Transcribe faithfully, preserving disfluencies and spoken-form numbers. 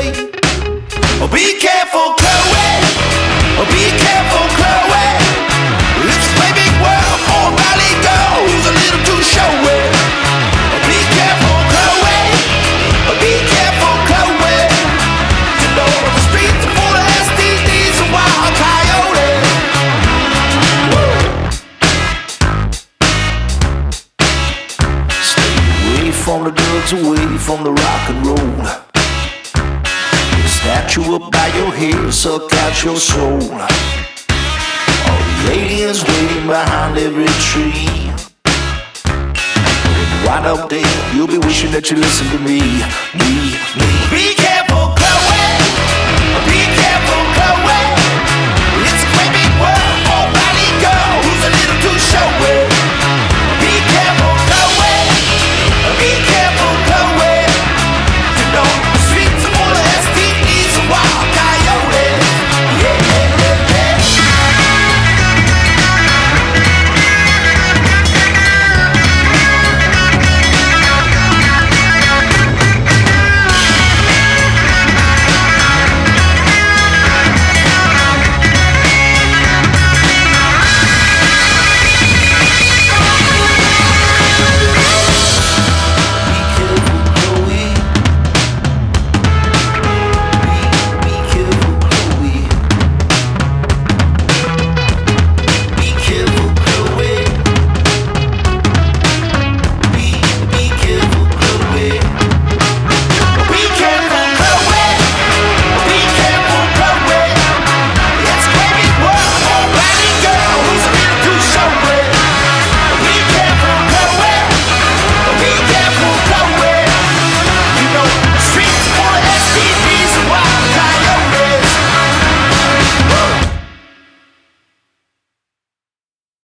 way. Oh, be careful, Chloe. Oh, be careful, Chloe. Let's play big world for a valley girl who's a little too showy. Oh, be careful, Chloe. Oh, be careful, Chloe. You know the streets are full of S T Ds and wild coyotes. Stay away from the drugs, away from the rock and roll. Snatch you up by your hair, suck out your soul. All the aliens waiting behind every tree. When you wind up there, you'll be wishing that you listened to me, me, me. Be